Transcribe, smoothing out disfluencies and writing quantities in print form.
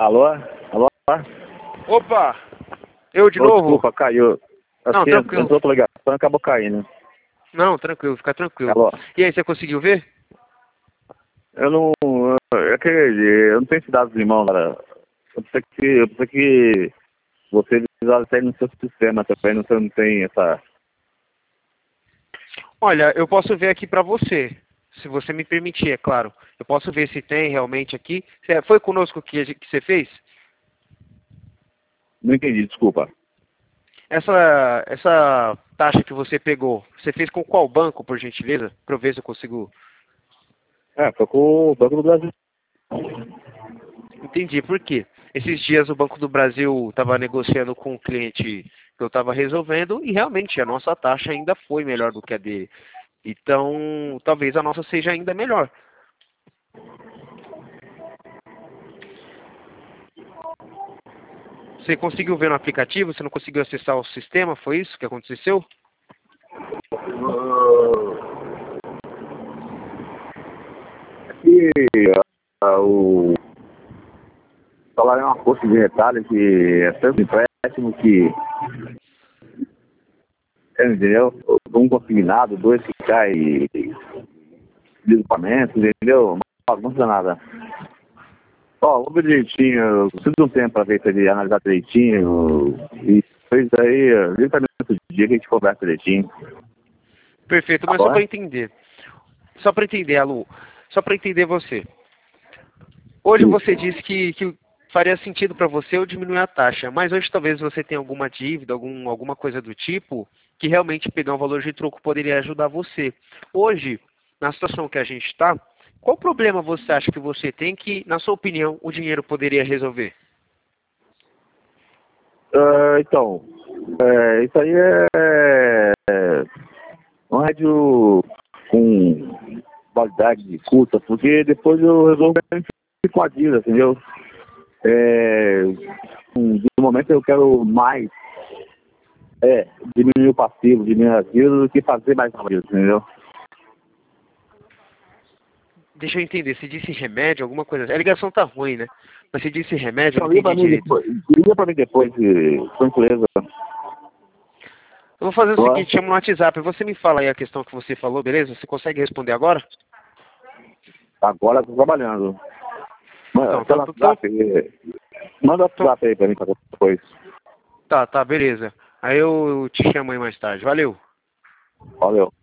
Alô? Alô? Opa! Eu de Ô, novo? desculpa, caiu. Não, Assim, tranquilo. entrou pra ligação e acabou caindo. Não, tranquilo, fica tranquilo. Alô? E aí, você conseguiu ver? Eu não... eu não tenho esse dado de mão, cara. Eu preciso que você visualize aí no seu sistema também, você não tem essa... Olha, eu posso ver aqui pra você, se você me permitir, é claro. Eu posso ver se tem realmente aqui. Foi conosco que você fez? Não entendi, desculpa. Essa taxa que você pegou, você fez com qual banco, por gentileza? Pra eu ver se eu consigo... Foi com o Banco do Brasil. Entendi, por quê? Esses dias o Banco do Brasil estava negociando com um cliente que eu estava resolvendo e realmente a nossa taxa ainda foi melhor do que a dele. Então, talvez a nossa seja ainda melhor. Você conseguiu ver no aplicativo? Você não conseguiu acessar o sistema? Foi isso que aconteceu? Aqui, o salário é uma força de retalho que é tanto empréstimo que... Entendeu? Um consignado, dois que cai de equipamento, entendeu? Não bagunça nada. Ó, vamos ver direitinho, eu preciso de um tempo para ver se ele analisar direitinho. E depois aí, 30 minutos do dia que a gente conversa direitinho. Perfeito, Tá mas bom, só para né? entender. Só para entender, Alu. Só para entender você. Hoje você disse que faria sentido para você eu diminuir a taxa, mas hoje talvez você tenha alguma dívida, alguma coisa do tipo, que realmente pegar um valor de troco poderia ajudar você. Hoje, na situação que a gente está, qual problema você acha que você tem que, na sua opinião, o dinheiro poderia resolver? Então, isso aí é um rádio com validade de curta, porque depois eu resolvo com a dívida, entendeu? No momento eu quero mais diminuir o passivo, diminuir a dívida do que fazer mais dívida, entendeu? Deixa eu entender, você disse remédio, alguma coisa assim. A ligação tá ruim, né? Mas você disse remédio, eu Então, não entendi direito. liga pra mim depois, com empresa. Eu vou fazer o Agora, seguinte, chama no WhatsApp, você me fala aí a questão que você falou, beleza? Você consegue responder agora? agora eu tô trabalhando. Então, Manda o WhatsApp aí pra mim depois. tá, beleza. Aí eu te chamo aí mais tarde. Valeu. Valeu.